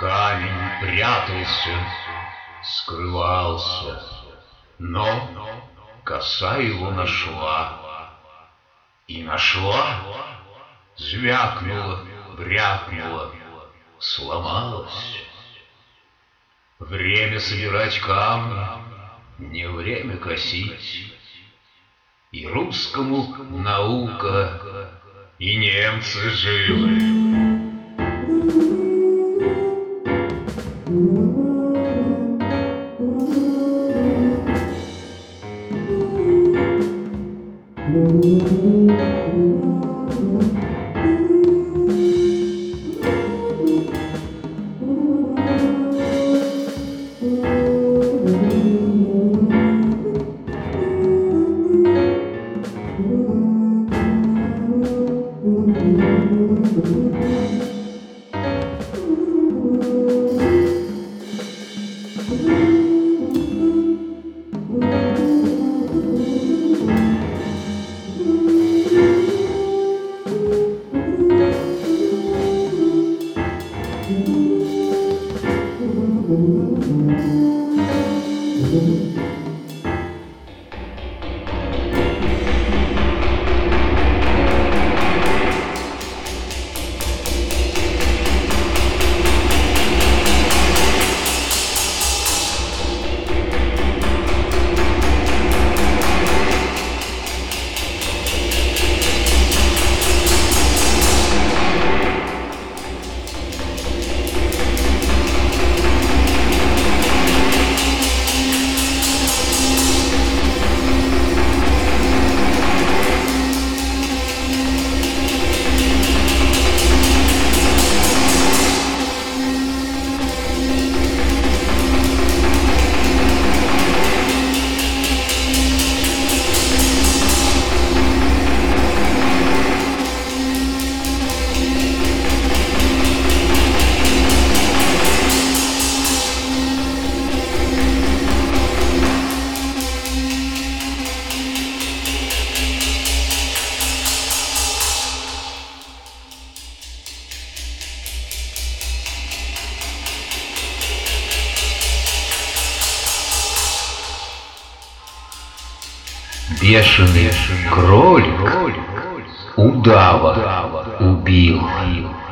камень прятался, скрывался, но коса его нашла. И нашла, звякнула, брякнула, сломалась. Время собирать камни, не время косить. И русскому наука, и немцы живы. Бешеный кролик удава убил.